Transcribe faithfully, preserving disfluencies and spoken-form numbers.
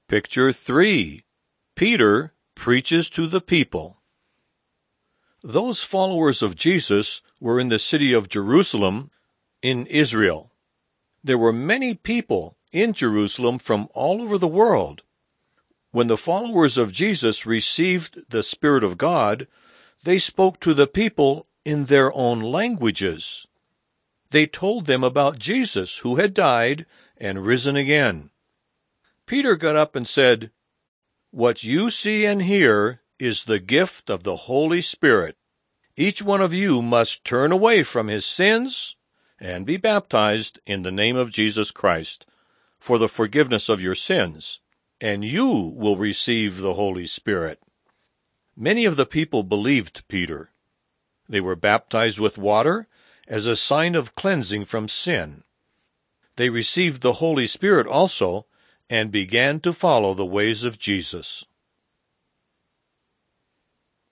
Picture three. Peter preaches to the people. Those followers of Jesus were in the city of Jerusalem in Israel. There were many people in Jerusalem from all over the world. When the followers of Jesus received the Spirit of God, they spoke to the people in their own languages. They told them about Jesus, who had died and risen again. Peter got up and said, "What you see and hear is the gift of the Holy Spirit. Each one of you must turn away from his sins and be baptized in the name of Jesus Christ for the forgiveness of your sins, and you will receive the Holy Spirit." Many of the people believed Peter. They were baptized with water as a sign of cleansing from sin. They received the Holy Spirit also and began to follow the ways of Jesus.